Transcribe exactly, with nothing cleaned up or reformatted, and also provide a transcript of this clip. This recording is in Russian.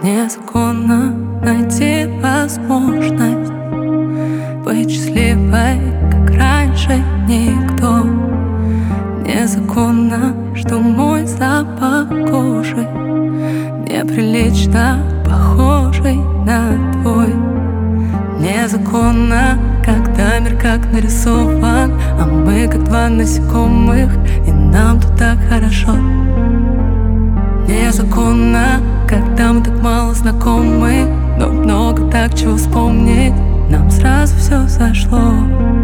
Незаконно найти возможность быть счастливой, как раньше никто. Незаконно, что мой запах кожи неприлично похожий на твой. Незаконно, когда мир как нарисован, а мы как два насекомых, и нам тут так хорошо. Незаконно, когда мы так мало знакомы, но много так чего вспомнить, нам сразу все зашло.